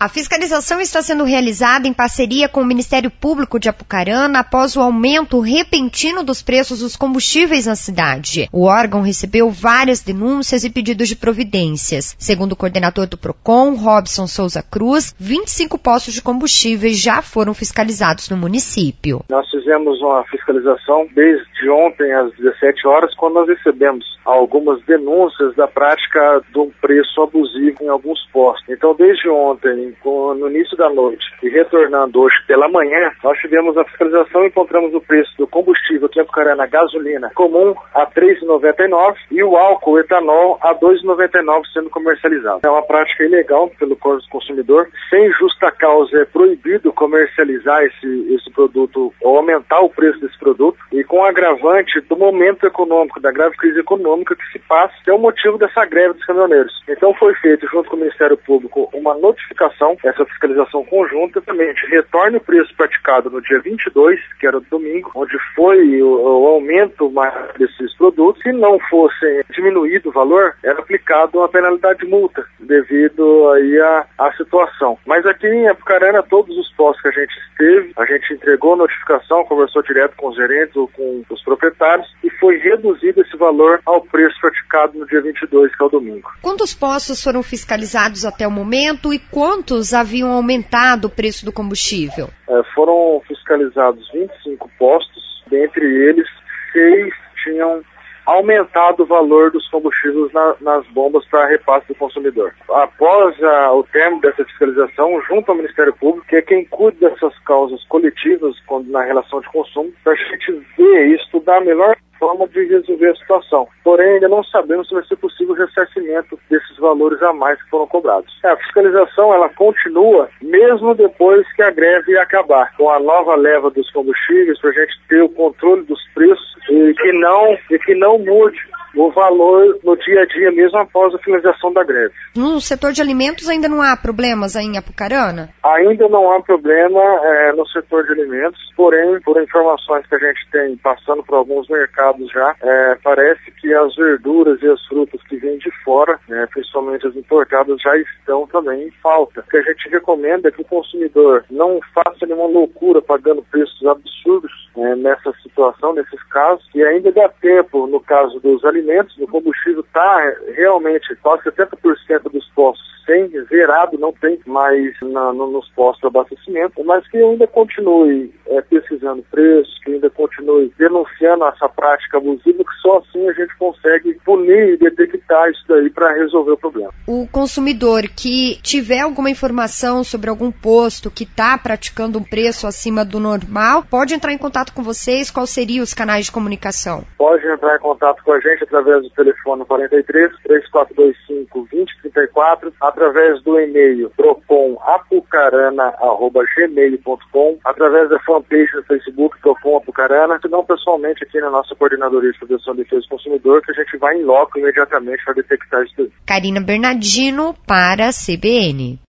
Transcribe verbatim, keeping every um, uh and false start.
A fiscalização está sendo realizada em parceria com o Ministério Público de Apucarana após o aumento repentino dos preços dos combustíveis na cidade. O órgão recebeu várias denúncias e pedidos de providências. Segundo o coordenador do PROCON, Robson Souza Cruz, vinte e cinco postos de combustíveis já foram fiscalizados no município. Nós fizemos uma fiscalização desde ontem às dezessete horas, quando nós recebemos algumas denúncias da prática de um preço abusivo em alguns postos. Então, desde ontem, no início da noite e retornando hoje pela manhã, nós tivemos a fiscalização e encontramos o preço do combustível aqui em Apucarana, gasolina comum a três reais e noventa e nove centavos e o álcool etanol a dois reais e noventa e nove centavos sendo comercializado. É uma prática ilegal pelo Código do Consumidor. Sem justa causa é proibido comercializar esse, esse produto ou aumentar o preço desse produto, e com o agravante do momento econômico, da grave crise econômica que se passa, que é o motivo dessa greve dos caminhoneiros. Então foi feito, junto com o Ministério Público, uma notificação, essa fiscalização conjunta, também a gente retorne o preço praticado no dia vinte e dois, que era o domingo, onde foi o, o aumento maior desses produtos. Se não fosse diminuído o valor, era aplicado uma penalidade de multa, devido aí à, à situação. Mas aqui em Apucarana, todos os postos que a gente esteve, a gente entregou notificação, conversou direto com os gerentes ou com os proprietários, e foi reduzido esse valor ao preço praticado no dia vinte e dois, que é o domingo. Quantos postos foram fiscalizados até o momento e quantos haviam aumentado o preço do combustível? É, foram fiscalizados vinte e cinco postos, dentre eles, seis tinham aumentado o valor dos combustíveis na, nas bombas para repasse do consumidor. Após a, o término dessa fiscalização, junto ao Ministério Público, que é quem cuida dessas causas coletivas quando, na relação de consumo, para a gente ver e estudar a melhor forma de resolver a situação. Porém, ainda não sabemos se vai ser possível o ressarcimento desses valores a mais que foram cobrados. A fiscalização, ela continua mesmo depois que a greve acabar, com a nova leva dos combustíveis, para a gente ter o controle dos preços e que não, e que não mude o valor no dia a dia, mesmo após a finalização da greve. No setor de alimentos ainda não há problemas aí em Apucarana? Ainda não há problema é, no setor de alimentos, porém, por informações que a gente tem passando por alguns mercados já, é, parece que as verduras e as frutas que vêm de fora, é, principalmente as importadas, já estão também em falta. O que a gente recomenda é que o consumidor não faça nenhuma loucura pagando preços absurdos é, nessa situação, nesses casos, e ainda dá tempo, no caso dos alimentos, o combustível está realmente quase setenta por cento dos postos sem, zerado, não tem mais na, no, nos postos de abastecimento, mas que ainda continue é, pesquisando preços, que ainda continue denunciando essa prática abusiva, que só assim a gente consegue punir e detectar isso daí para resolver o problema. O consumidor que tiver alguma informação sobre algum posto que está praticando um preço acima do normal, pode entrar em contato com vocês? Quais seriam os canais de comunicação? Pode entrar em contato com a gente através do telefone quarenta e três, três quatro dois cinco, dois zero três quatro, através do e-mail procon apucarana arroba gmail ponto com, através da fanpage do Facebook Procon Apucarana, se não pessoalmente aqui na nossa coordenadoria de proteção e defesa do consumidor, que a gente vai em loco imediatamente para detectar isso. Karina Bernardino para a C B N.